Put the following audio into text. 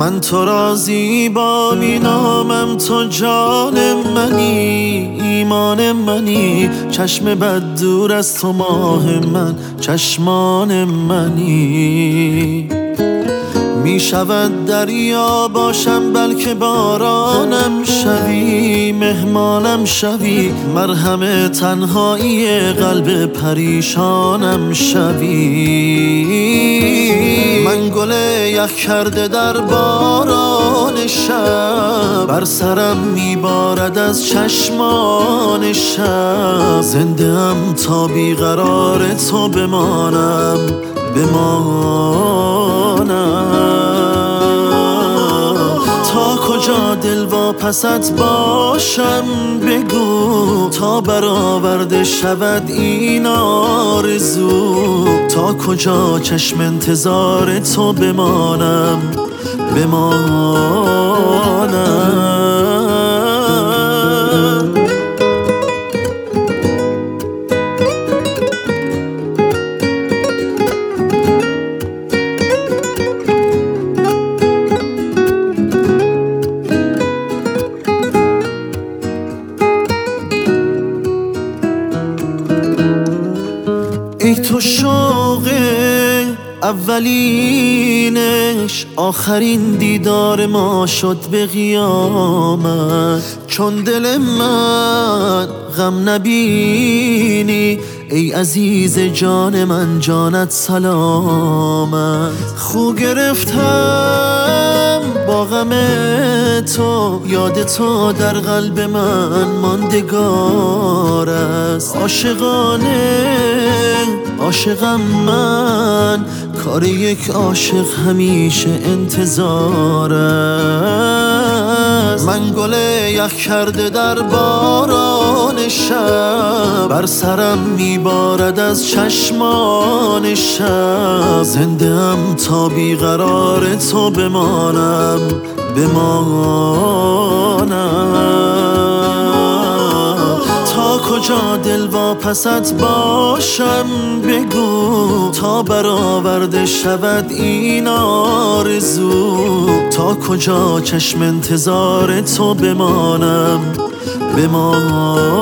من تو را زیبا مینامم، تو جان منی، ایمان منی، چشم بد دور از تو ماه من، چشمان منی. می شود دریا باشم بلکه بارانم شوی، مهمانم شوی، مرهم تنهایی قلب پریشانم شوی. من گل یخ کرده در باران شب، بر سرم میبارد از چشمان شب. زنده ام تا بیقرار تو بمانم، تا کجا دل واپست باشم بگو، تا برآورده شود این آرزو. تا کجا چشم انتظار تو بمانم. ای تو شوق اولینش، آخرین دیدار ما شد به قیامت. چون دل من غم نبینی ای عزیز جان من، جانت سلامت. خو گرفتم با غم تو، یاد تو در قلب من ماندگار است. عاشقم من، کار یک عاشق همیشه انتظار است. من گل یخ کرده در باران شب، بر سرم میبارد از چشمان شب. زنده ام تا بیقرار تو بمانم. تا کجا دل واپست باشم بگو، تا برآورده شود این آرزو. تا کجا چشم انتظار تو بمانم.